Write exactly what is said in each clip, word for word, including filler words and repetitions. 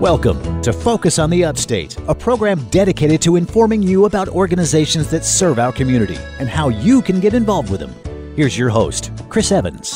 Welcome to Focus on the Upstate, a program dedicated to informing you about organizations that serve our community and how you can get involved with them. Here's your host, Chris Evans.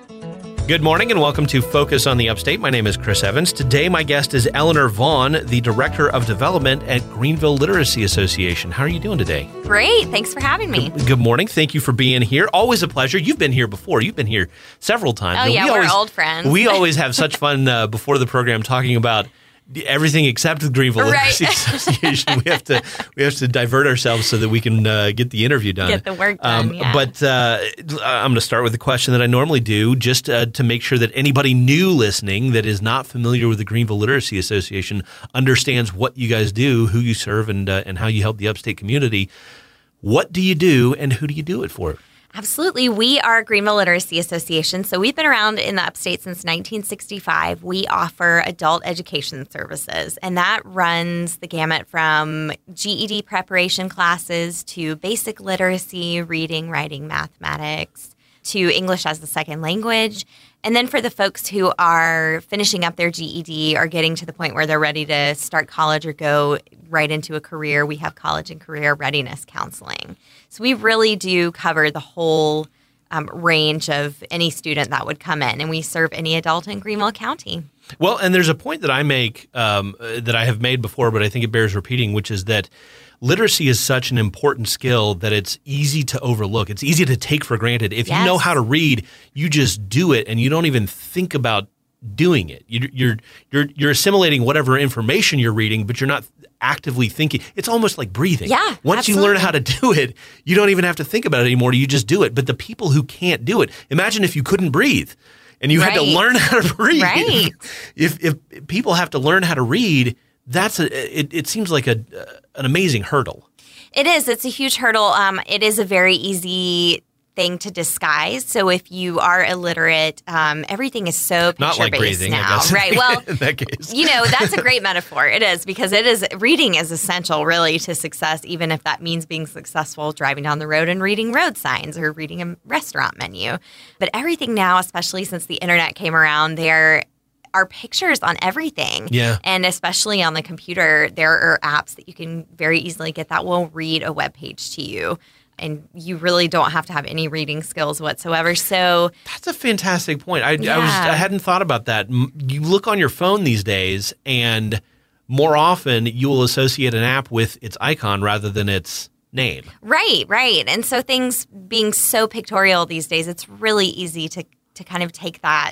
Good morning and welcome to Focus on the Upstate. My name is Chris Evans. Today my guest is Eleanor Vaughn, the Director of Development at Greenville Literacy Association. How are you doing today? Great. Thanks for having me. Good, good morning. Thank you for being here. Always a pleasure. You've been here before. You've been here several times. Oh, and yeah. we We're always, old friends. We always have such fun uh, before the program talking about everything except the Greenville Right. Literacy Association. We have to we have to divert ourselves so that we can uh, get the interview done. Get the work done, Um, yeah. But uh, I'm going to start with the question that I normally do, just uh, to make sure that anybody new listening that is not familiar with the Greenville Literacy Association understands what you guys do, who you serve, and uh, and how you help the upstate community. What do you do, and who do you do it for? Absolutely. We are Greenville Literacy Association. So we've been around in the upstate since nineteen sixty-five. We offer adult education services, and that runs the gamut from G E D preparation classes to basic literacy, reading, writing, mathematics, to English as a second language. And then for the folks who are finishing up their G E D or getting to the point where they're ready to start college or go right into a career, we have college and career readiness counseling. So we really do cover the whole um, range of any student that would come in, and we serve any adult in Greenville County. Well, and there's a point that I make um, that I have made before, but I think it bears repeating, which is that literacy is such an important skill that it's easy to overlook. It's easy to take for granted. If Yes. you know how to read, you just do it, and you don't even think about doing it. You, you're you're you're assimilating whatever information you're reading, but you're not actively thinking. It's almost like breathing. Yeah, Once absolutely. you learn how to do it, you don't even have to think about it anymore. You just do it. But the people who can't do it, imagine if you couldn't breathe and you had to Right. learn how to breathe. Right. If if people have to learn how to read, that's a it, it seems like a uh, an amazing hurdle. It is. It's a huge hurdle. Um, it is a very easy thing to disguise. So if you are illiterate, um, everything is so Not like picture-based breathing, I now. guess. Right. Well, in that case. you know, that's a great metaphor. It is, because it is reading is essential really to success, even if that means being successful driving down the road and reading road signs or reading a restaurant menu. But everything now, especially since the internet came around, there are pictures on everything. Yeah. And especially on the computer, there are apps that you can very easily get that will read a web page to you. And you really don't have to have any reading skills whatsoever. So That's a fantastic point. I, I was Yeah. I hadn't thought about that. M- You look on your phone these days, and more often you will associate an app with its icon rather than its name. Right, right. And so things being so pictorial these days, it's really easy to to kind of take that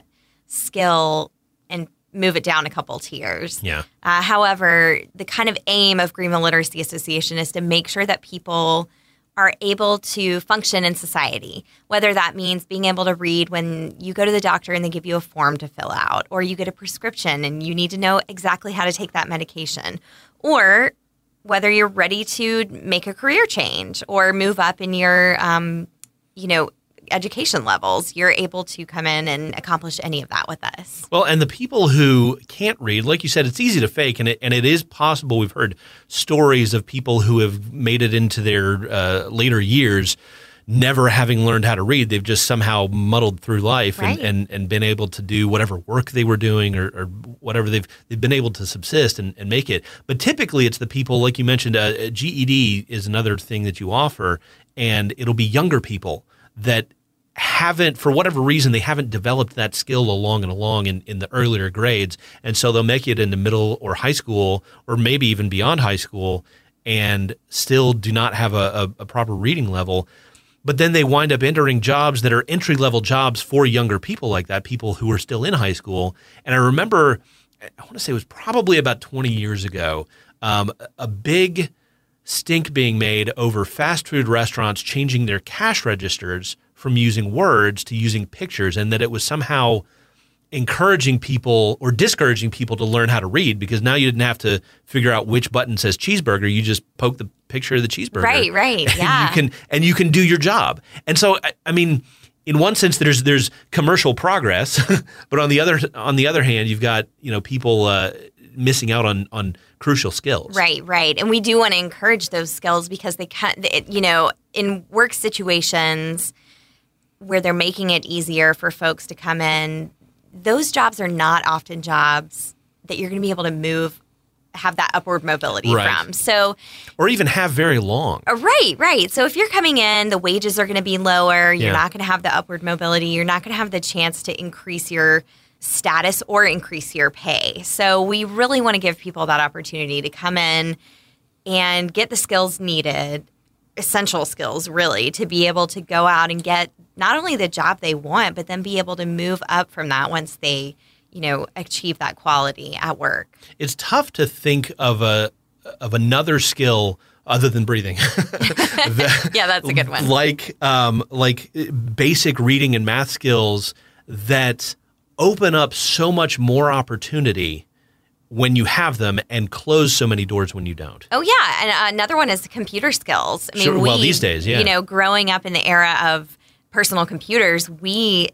skill and move it down a couple tiers. Yeah. Uh, however, the kind of aim of Greenville Literacy Association is to make sure that people are able to function in society, whether that means being able to read when you go to the doctor and they give you a form to fill out, or you get a prescription and you need to know exactly how to take that medication, or whether you're ready to make a career change or move up in your, um, you know, education levels. You're able to come in and accomplish any of that with us. Well, and the people who can't read, like you said, it's easy to fake, and it and it is possible. We've heard stories of people who have made it into their uh, later years never having learned how to read. They've just somehow muddled through life Right. and, and, and been able to do whatever work they were doing or, or whatever. They've they've been able to subsist and, and make it. But typically it's the people, like you mentioned, uh, G E D is another thing that you offer, and it'll be younger people that haven't, for whatever reason, they haven't developed that skill along and along in, in the earlier grades. And so they'll make it into middle or high school, or maybe even beyond high school, and still do not have a, a, a proper reading level. But then they wind up entering jobs that are entry-level jobs for younger people like that, people who are still in high school. And I remember, I want to say it was probably about twenty years ago, um, a big stink being made over fast food restaurants changing their cash registers from using words to using pictures, and that it was somehow encouraging people or discouraging people to learn how to read, because now you didn't have to figure out which button says cheeseburger. You just poke the picture of the cheeseburger. Right, right, And yeah. you can, and you can do your job. And so, I, I mean, in one sense, there's there's commercial progress, but on the other on the other hand, you've got, you know, people uh, missing out on on crucial skills. Right, right. And we do want to encourage those skills because they can, you know, in work situations where they're making it easier for folks to come in, those jobs are not often jobs that you're going to be able to move, have that upward mobility Right. from. So, Or even have very long. uh, right, right. So if you're coming in, the wages are going to be lower. You're Yeah. not going to have the upward mobility. You're not going to have the chance to increase your status or increase your pay. So we really want to give people that opportunity to come in and get the skills needed, essential skills really, to be able to go out and get not only the job they want, but then be able to move up from that once they, you know, achieve that quality at work. It's tough to think of a of another skill other than breathing. that, Yeah, that's a good one. Like um, like basic reading and math skills that open up so much more opportunity when you have them and close so many doors when you don't. Oh, yeah. And another one is computer skills. I mean, Sure. we, Well, these days, yeah. You know, growing up in the era of personal computers, we,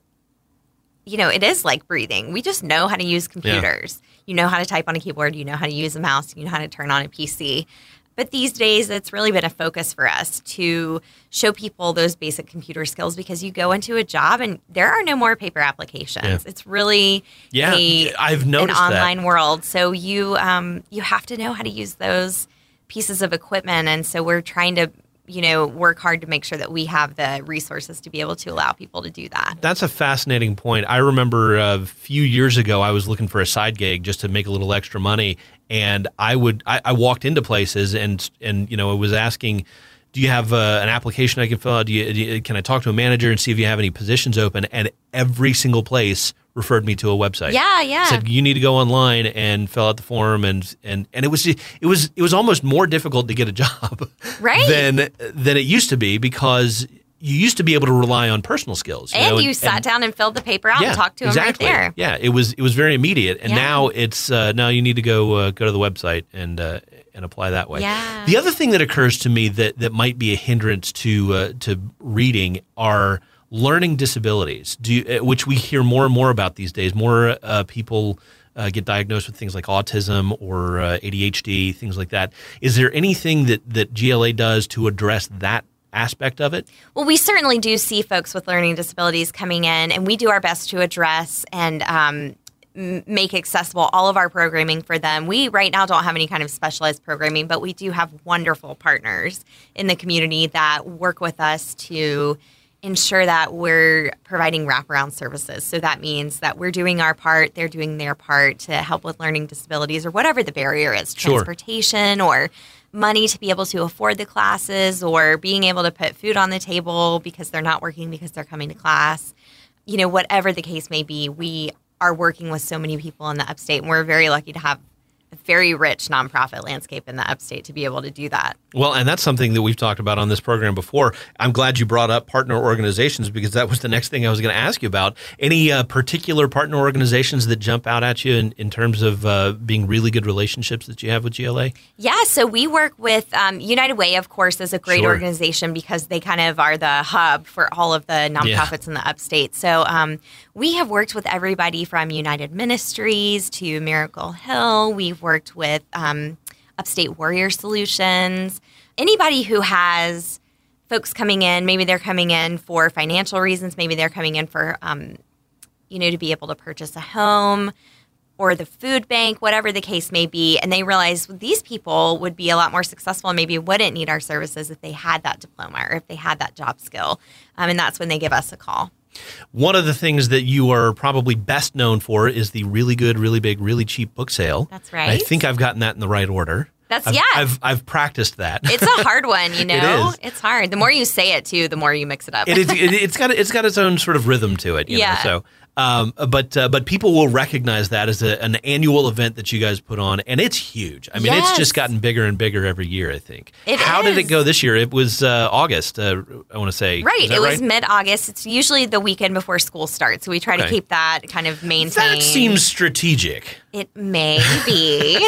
you know, it is like breathing. We just know how to use computers. You know how to type on a keyboard. You know how to use a mouse. You know how to turn on a P C. But these days, it's really been a focus for us to show people those basic computer skills because you go into a job and there are no more paper applications. Yeah. It's really Yeah, a, I've an noticed that. online world. So you um, you have to know how to use those pieces of equipment. And so we're trying to, you know, work hard to make sure that we have the resources to be able to allow people to do that. That's a fascinating point. I remember a few years ago, I was looking for a side gig just to make a little extra money. And I would, I, I walked into places and, and, you know, I was asking, do you have uh, an application I can fill out? Do you, do you, can I talk to a manager and see if you have any positions open? And every single place referred me to a website. Yeah, yeah. Said you need to go online and fill out the form, and and and it was it was it was almost more difficult to get a job, Right. than than it used to be because you used to be able to rely on personal skills. You And know, you sat down and filled the paper out yeah, and talked to exactly. them right there. Yeah, it was it was very immediate, and Yeah. now it's uh, now you need to go uh, go to the website and uh, and apply that way. Yeah. The other thing that occurs to me that that might be a hindrance to uh, to reading are learning disabilities, do you, uh, which we hear more and more about these days. More uh, people uh, get diagnosed with things like autism or uh, A D H D, things like that. Is there anything that that G L A does to address that aspect of it? Well, we certainly do see folks with learning disabilities coming in, and we do our best to address and um, m- make accessible all of our programming for them. We right now don't have any kind of specialized programming, but we do have wonderful partners in the community that work with us to ensure that we're providing wraparound services. So that means that we're doing our part, they're doing their part to help with learning disabilities or whatever the barrier is, Sure. transportation or money to be able to afford the classes or being able to put food on the table because they're not working because they're coming to class. You know, whatever the case may be, we are working with so many people in the upstate, and we're very lucky to have a very rich nonprofit landscape in the upstate to be able to do that. Well, and that's something that we've talked about on this program before. I'm glad you brought up partner organizations because that was the next thing I was going to ask you about. Any uh, particular partner organizations that jump out at you in, in terms of uh, being really good relationships that you have with G L A? Yeah, so we work with um, United Way, of course, is a great Sure. organization because they kind of are the hub for all of the nonprofits in the upstate. So um, we have worked with everybody from United Ministries to Miracle Hill. We've worked with um, Upstate Warrior Solutions. Anybody who has folks coming in, maybe they're coming in for financial reasons, maybe they're coming in for, um, you know, to be able to purchase a home or the food bank, whatever the case may be, and they realize these people would be a lot more successful and maybe wouldn't need our services if they had that diploma or if they had that job skill. Um, and that's when they give us a call. One of the things that you are probably best known for is the really good, really big, really cheap book sale. That's right. I think I've gotten that in the right order. That's, I've, yeah. I've, I've practiced that. It's a hard one, you know? is. It's hard. The more you say it, too, the more you mix it up. It is, it, it's got it's got its own sort of rhythm to it. You Yeah. know? So, um, but uh, but people will recognize that as a, an annual event that you guys put on, and it's huge. I mean, it's Yes. just gotten bigger and bigger every year. I think. It How did it is. go this year? It was uh, August. Uh, I want to say. Right. Is that It was right? mid-August. It's usually the weekend before school starts. So we try to Okay. keep that kind of maintained. That seems strategic. It may be.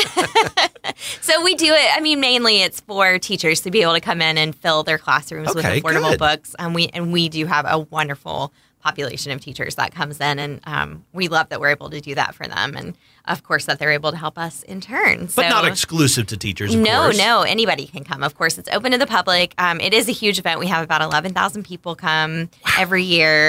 So we do it. I mean, mainly it's for teachers to be able to come in and fill their classrooms Okay, with affordable good. books. And we and we do have a wonderful population of teachers that comes in, and um, we love that we're able to do that for them, and of course that they're able to help us in turn. But so, not exclusive to teachers, of no, course. no, anybody can come. Of course, it's open to the public. Um, it is a huge event. We have about eleven thousand people come every year.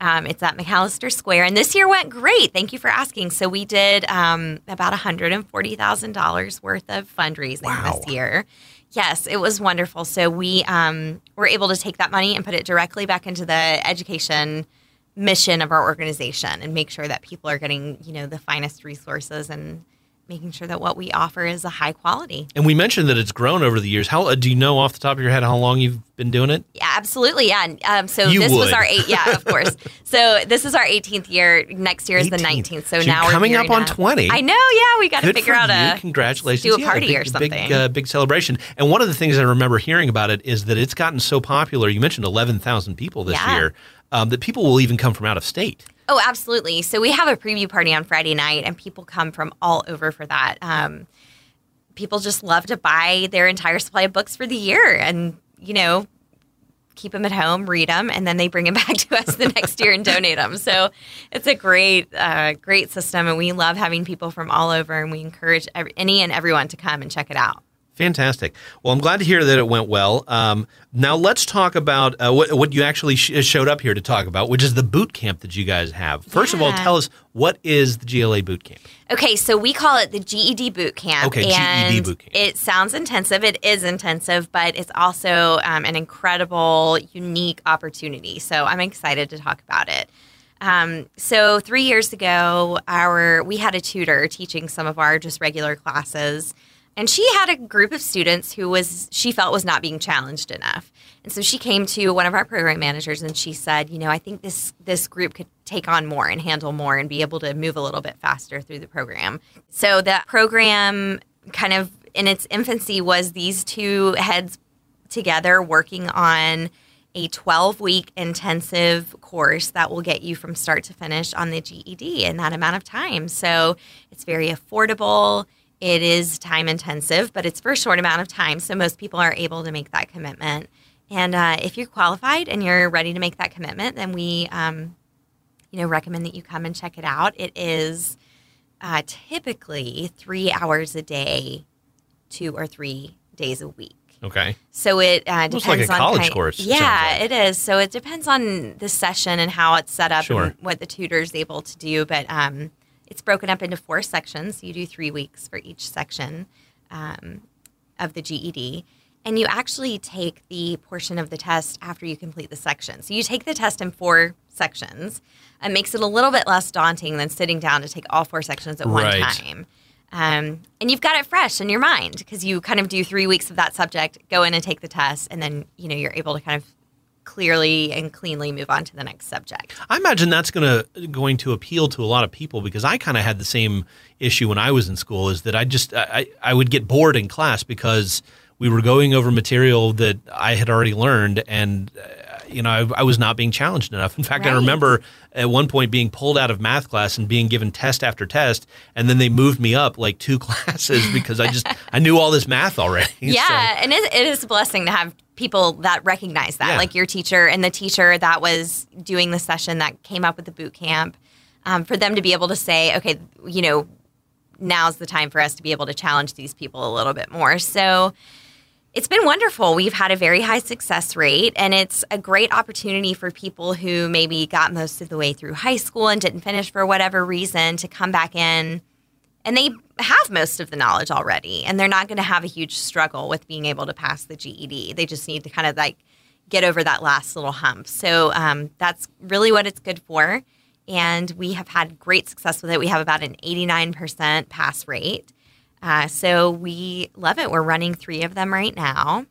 Um, it's at McAllister Square, and this year went great. Thank you for asking. So we did um, about one hundred forty thousand dollars worth of fundraising Wow. this year. Yes, it was wonderful. So we um, were able to take that money and put it directly back into the education mission of our organization and make sure that people are getting, you know, the finest resources and making sure that what we offer is a high quality. And we mentioned that it's grown over the years. How uh, do you know off the top of your head how long you've been doing it? Yeah, absolutely. Yeah. Um, so You this would. was our eight. Yeah, of course. So this is our eighteenth year. Next year is the eighteenth. nineteenth. So, So now you're we're coming up gearing on twenty. I know. Yeah, we got to Good figure for out you. a Congratulations. do a Yeah, party big, or something. Big, uh, big celebration. And one of the things I remember hearing about it is that it's gotten so popular. You mentioned eleven thousand people this Yeah. year. Um, that people will even come from out of state. Oh, absolutely. So we have a preview party on Friday night, and people come from all over for that. Um, people just love to buy their entire supply of books for the year, and you know, keep them at home, read them, and then they bring them back to us the next year and donate them. So it's a great, uh, great system, and we love having people from all over, and we encourage every, any and everyone to come and check it out. Fantastic. Well, I'm glad to hear that it went well. Um, now let's talk about uh, what, what you actually sh- showed up here to talk about, which is the boot camp that you guys have. First of all, Yeah. tell us, what is the G L A boot camp? Okay, so we call it the G E D boot camp. Okay, G E D and boot camp. It sounds intensive. It is intensive, but it's also um, an incredible, unique opportunity. So I'm excited to talk about it. Um, so three years ago, our we had a tutor teaching some of our just regular classes. And she had a group of students who was she felt was not being challenged enough. And so she came to one of our program managers and she said, you know, I think this this group could take on more and handle more and be able to move a little bit faster through the program. So that program kind of in its infancy was these two heads together working on a twelve-week intensive course that will get you from start to finish on the G E D in that amount of time. So it's very affordable. It is time intensive, but it's for a short amount of time, so most people are able to make that commitment. And uh, if you're qualified and you're ready to make that commitment, then we, um, you know, recommend that you come and check it out. It is uh, typically three hours a day, two or three days a week. Okay. So it uh, Almost depends like a on college kind- course, it Yeah, sounds like. it is. So it depends on the session and how it's set up Sure. and what the tutor's able to do. But um, it's broken up into four sections. You do three weeks for each section um, of the G E D. And you actually take the portion of the test after you complete the section. So you take the test in four sections. It makes it a little bit less daunting than sitting down to take all four sections at one Right. time. Um, and you've got it fresh in your mind because you kind of do three weeks of that subject, go in and take the test, and then, you know, you're able to kind of clearly and cleanly move on to the next subject. I imagine that's going to going to appeal to a lot of people because I kind of had the same issue when I was in school. Is that I just I, I would get bored in class because we were going over material that I had already learned, and uh, you know I, I was not being challenged enough. In fact, I Right. remember at one point being pulled out of math class and being given test after test, and then they moved me up like two classes because I just I knew all this math already. Yeah, So- and it, it is a blessing to have people that recognize that, Yeah. like your teacher and the teacher that was doing the session that came up with the boot camp, um, for them to be able to say, okay, you know, now's the time for us to be able to challenge these people a little bit more. So it's been wonderful. We've had a very high success rate, and it's a great opportunity for people who maybe got most of the way through high school and didn't finish for whatever reason to come back in. And they have most of the knowledge already, and they're not going to have a huge struggle with being able to pass the G E D. They just need to kind of like get over that last little hump. So um, that's really what it's good for. And we have had great success with it. We have about an eighty-nine percent pass rate. Uh, so we love it. We're running three of them right now.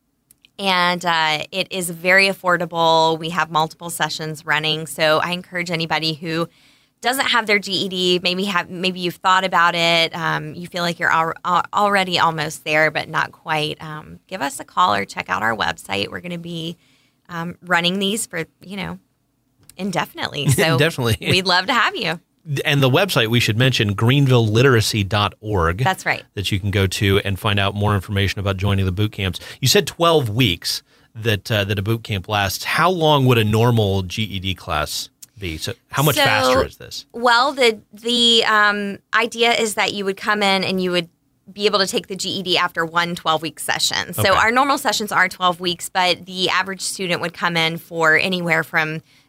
And uh, it is very affordable. We have multiple sessions running. So I encourage anybody who doesn't have their G E D, maybe have maybe you've thought about it, um, you feel like you're al- al- already almost there, but not quite. Um, give us a call or check out our website. We're going to be um, running these for, you know, indefinitely. So Definitely. we'd love to have you. And the website we should mention, greenville literacy dot org. That's right. That you can go to and find out more information about joining the boot camps. You said twelve weeks that uh, that a boot camp lasts. How long would a normal G E D class be? So how much So- faster is this? Well, the the um, idea is that you would come in and you would be able to take the G E D after one twelve-week session. So Okay. our normal sessions are twelve weeks, but the average student would come in for anywhere from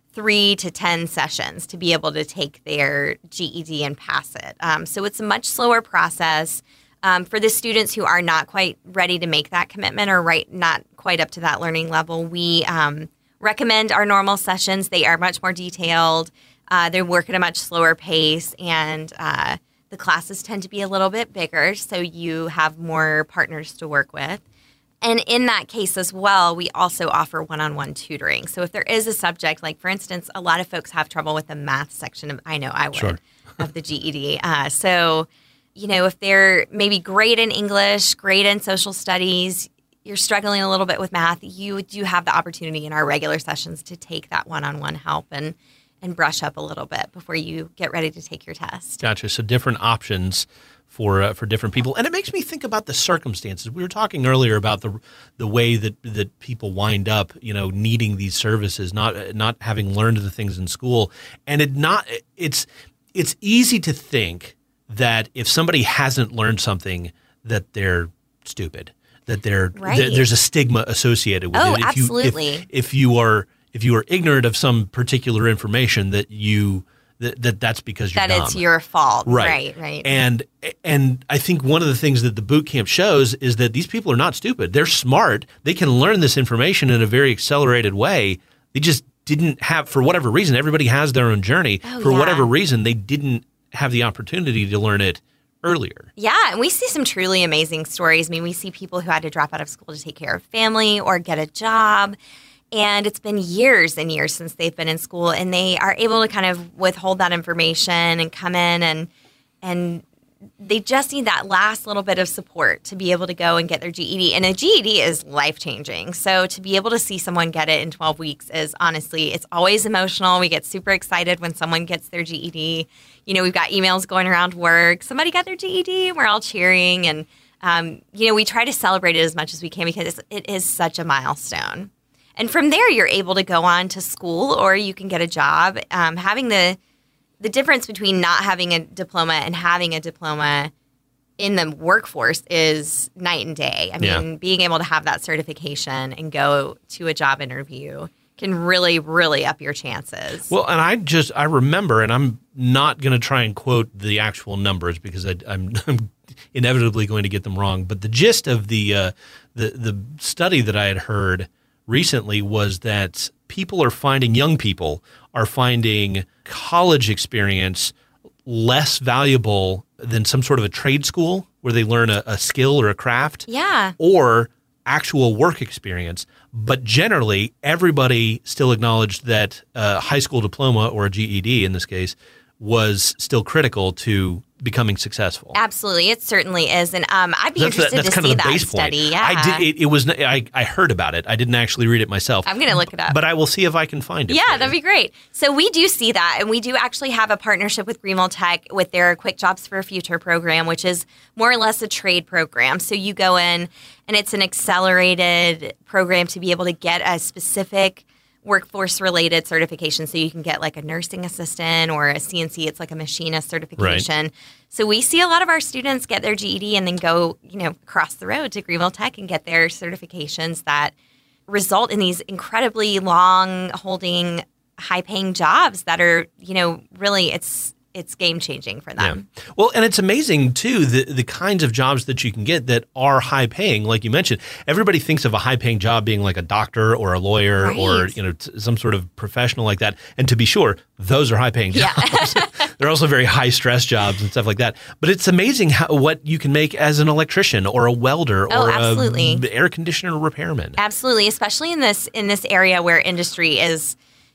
three to ten sessions to be able to take their G E D and pass it. Um, so it's a much slower process. Um, for the students who are not quite ready to make that commitment or right not quite up to that learning level, we um, recommend our normal sessions. They are much more detailed. Uh, they work at a much slower pace, and uh, the classes tend to be a little bit bigger, so you have more partners to work with. And in that case as well, we also offer one-on-one tutoring. So if there is a subject, like for instance, a lot of folks have trouble with the math section of, I know I would, Sure. of the G E D. Uh, so you know, if they're maybe great in English, great in social studies, you're struggling a little bit with math, you do have the opportunity in our regular sessions to take that one-on-one help and and brush up a little bit before you get ready to take your test. Gotcha. So different options for uh, for different people. And it makes me think about the circumstances. We were talking earlier about the the way that that people wind up, you know, needing these services, not not having learned the things in school. And it not it's it's easy to think that if somebody hasn't learned something, that they're stupid, that they're right. that there's a stigma associated with oh, it. If absolutely. You, if, if you are if you are ignorant of some particular information, that you that, that that's because you're that dumb. It's your fault. Right. Right. Right. And and I think one of the things that the boot camp shows is that these people are not stupid. They're smart. They can learn this information in a very accelerated way. They just didn't have, for whatever reason, everybody has their own journey. Oh, for yeah. whatever reason, they didn't have the opportunity to learn it earlier. Yeah, and we see some truly amazing stories. I mean, we see people who had to drop out of school to take care of family or get a job. And it's been years and years since they've been in school, and they are able to kind of withhold that information and come in and and they just need that last little bit of support to be able to go and get their G E D. And a G E D is life-changing. So to be able to see someone get it in twelve weeks is honestly, it's always emotional. We get super excited when someone gets their G E D. You know, we've got emails going around work. Somebody got their G E D, and we're all cheering. And, um, you know, we try to celebrate it as much as we can because it is such a milestone. And from there, you're able to go on to school or you can get a job. Um, having the the difference between not having a diploma and having a diploma in the workforce is night and day. I mean, Yeah. being able to have that certification and go to a job interview can really, really up your chances. Well, and I just, I remember, and I'm not going to try and quote the actual numbers because I, I'm, I'm inevitably going to get them wrong, but the gist of the, uh, the, the study that I had heard recently was that people are finding, young people are finding college experience less valuable than some sort of a trade school where they learn a, a skill or a craft. Yeah. Or actual work experience. But generally, everybody still acknowledged that a high school diploma, or a G E D in this case, was still critical to becoming successful. Absolutely, it certainly is, and um, I'd be That's the- interested that's to kind of see the that base point. study. Yeah, I did. It, it was. I, I heard about it. I didn't actually read it myself. I'm going to look it up. But I will see if I can find it. Yeah, for you. that'd be great. So we do see that, and we do actually have a partnership with Greenville Tech with their Quick Jobs for a Future program, which is more or less a trade program. So you go in, and it's an accelerated program to be able to get a specific workforce-related certification. So you can get like a nursing assistant or a C N C. It's like a machinist certification. Right. So we see a lot of our students get their G E D and then go, you know, across the road to Greenville Tech and get their certifications that result in these incredibly long-holding, high-paying jobs that are, you know, really it's it's game-changing for them. Yeah. Well, and it's amazing, too, the, the kinds of jobs that you can get that are high-paying. Like you mentioned, everybody thinks of a high-paying job being like a doctor or a lawyer right. or, you know, t- some sort of professional like that. And to be sure, those are high-paying jobs. Yeah. They're also very high-stress jobs and stuff like that. But it's amazing how what you can make as an electrician or a welder oh, or absolutely. a air conditioner repairman. Absolutely, especially in this in this area where industry is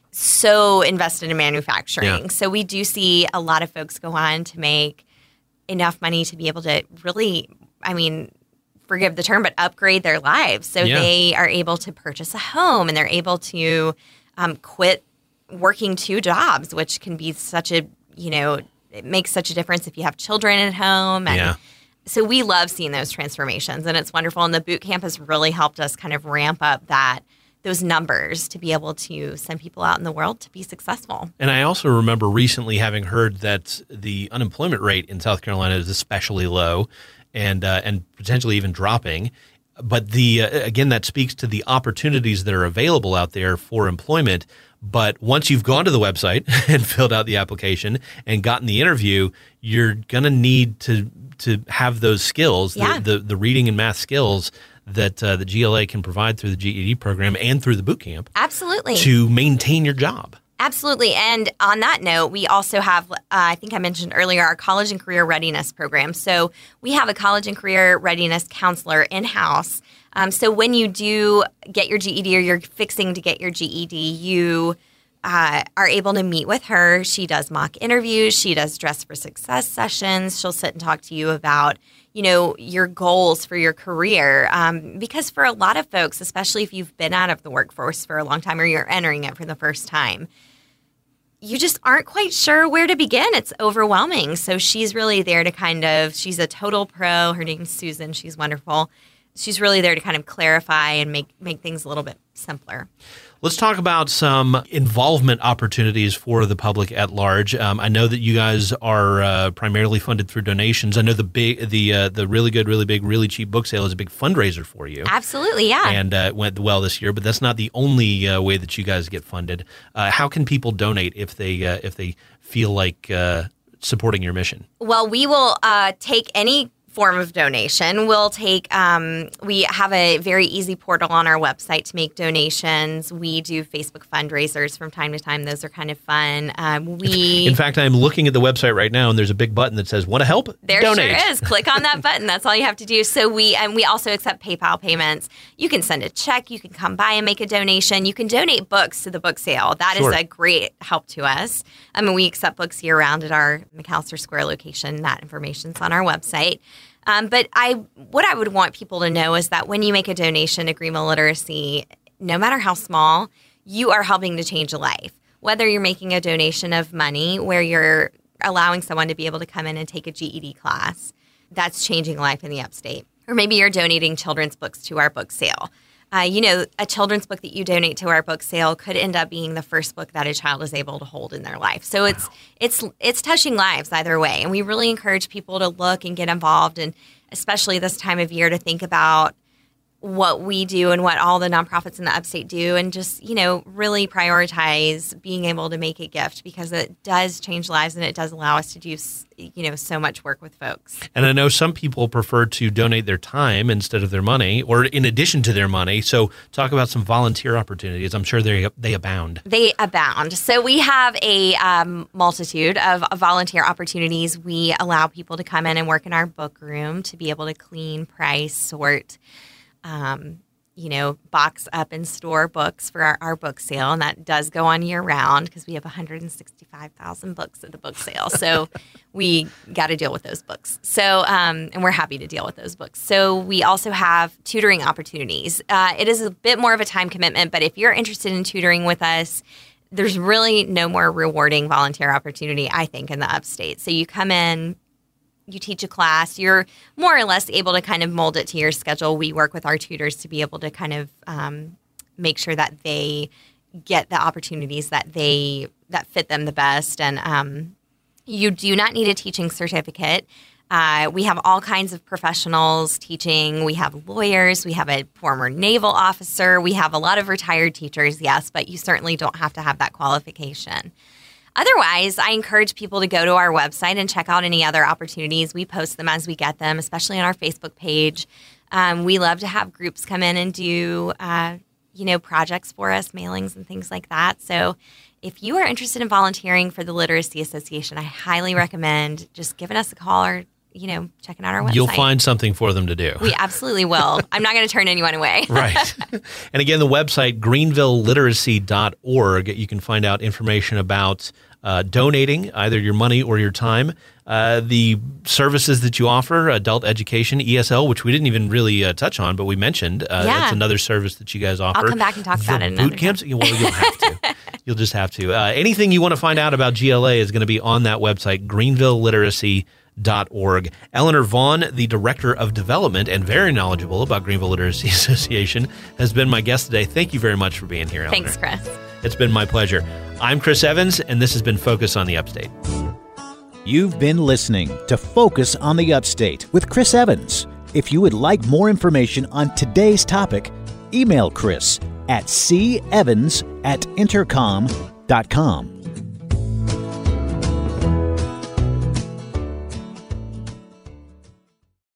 so invested in manufacturing. Yeah. So we do see a lot of folks go on to make enough money to be able to really, I mean, forgive the term, but upgrade their lives. So yeah. they are able to purchase a home and they're able to um, quit working two jobs, which can be such a, you know, it makes such a difference if you have children at home. And yeah. so we love seeing those transformations, and it's wonderful. And the boot camp has really helped us kind of ramp up that those numbers to be able to send people out in the world to be successful. And I also remember recently having heard that the unemployment rate in South Carolina is especially low and uh, and potentially even dropping. But the uh, again, that speaks to the opportunities that are available out there for employment. But once you've gone to the website and filled out the application and gotten the interview, you're going to need to to have those skills, yeah. the, the the reading and math skills that uh, the G L A can provide through the G E D program and through the boot camp. Absolutely. To maintain your job. Absolutely. And on that note, we also have, uh, I think I mentioned earlier, our college and career readiness program. So we have a college and career readiness counselor in-house. Um, so when you do get your G E D or you're fixing to get your G E D, you uh, are able to meet with her. She does mock interviews. She does Dress for Success sessions. She'll sit and talk to you about, you know, your goals for your career. Um, because for a lot of folks, especially if you've been out of the workforce for a long time or you're entering it for the first time, you just aren't quite sure where to begin. It's overwhelming. So she's really there to kind of, she's a total pro. Her name's Susan. She's wonderful. She's really there to kind of clarify and make make things a little bit simpler. Let's talk about some involvement opportunities for the public at large. Um, I know that you guys are uh, primarily funded through donations. I know the big, the uh, the really good, really big, really cheap book sale is a big fundraiser for you. Absolutely, yeah. And uh, it went well this year, but that's not the only uh, way that you guys get funded. Uh, how can people donate if they uh, if they feel like uh, supporting your mission? Well, we will uh, take any form of donation. We'll take, um, we have a very easy portal on our website to make donations. We do Facebook fundraisers from time to time. Those are kind of fun. Um, we, In fact, I'm looking at the website right now and there's a big button that says, want to help? There Donate. sure is. Click on that button. That's all you have to do. So we, and we also accept PayPal payments. You can send a check. You can come by and make a donation. You can donate books to the book sale. That Sure. is a great help to us. I mean, we accept books year round at our McAllister Square location. That information's on our website. Um, but I, what I would want people to know is that when you make a donation to Greenville Literacy, no matter how small, you are helping to change a life. Whether you're making a donation of money where you're allowing someone to be able to come in and take a G E D class, that's changing life in the upstate. Or maybe you're donating children's books to our book sale. Uh, you know, a children's book that you donate to our book sale could end up being the first book that a child is able to hold in their life. So it's wow. it's it's touching lives either way. And we really encourage people to look and get involved, and especially this time of year to think about what we do and what all the nonprofits in the upstate do, and just, you know, really prioritize being able to make a gift, because it does change lives and it does allow us to do, you know, so much work with folks. And I know some people prefer to donate their time instead of their money, or in addition to their money. So talk about some volunteer opportunities. I'm sure they they abound. They abound. So we have a um, multitude of volunteer opportunities. We allow people to come in and work in our book room to be able to clean, price, sort, Um, you know, box up and store books for our, our book sale. And that does go on year round because we have one hundred sixty-five thousand books at the book sale. So we got to deal with those books. So, um, and we're happy to deal with those books. So we also have tutoring opportunities. Uh, it is a bit more of a time commitment, but if you're interested in tutoring with us, there's really no more rewarding volunteer opportunity, I think, in the upstate. So you come in, you teach a class, you're more or less able to kind of mold it to your schedule. We work with our tutors to be able to kind of um, make sure that they get the opportunities that they that fit them the best. And um, you do not need a teaching certificate. Uh, we have all kinds of professionals teaching. We have lawyers. We have a former naval officer. We have a lot of retired teachers, yes, but you certainly don't have to have that qualification. Otherwise, I encourage people to go to our website and check out any other opportunities. We post them as we get them, especially on our Facebook page. Um, we love to have groups come in and do, uh, you know, projects for us, mailings and things like that. So if you are interested in volunteering for the Literacy Association, I highly recommend just giving us a call or, you know, checking out our website. You'll find something for them to do. We absolutely will. I'm not going to turn anyone away. Right. And again, the website, greenville literacy dot org. You can find out information about uh, donating, either your money or your time, uh, the services that you offer, adult education, E S L, which we didn't even really uh, touch on, but we mentioned. Uh, yeah. That's another service that you guys offer. I'll come back and talk the about it. Boot camps? Well, you'll have to. You'll just have to. Uh, anything you want to find out about G L A is going to be on that website, greenville literacy dot org. Eleanor Vaughn, the Director of Development and very knowledgeable about Greenville Literacy Association, has been my guest today. Thank you very much for being here, Eleanor. Thanks, Chris. It's been my pleasure. I'm Chris Evans, and this has been Focus on the Upstate. You've been listening to Focus on the Upstate with Chris Evans. If you would like more information on today's topic, email Chris at c evans at intercom dot com.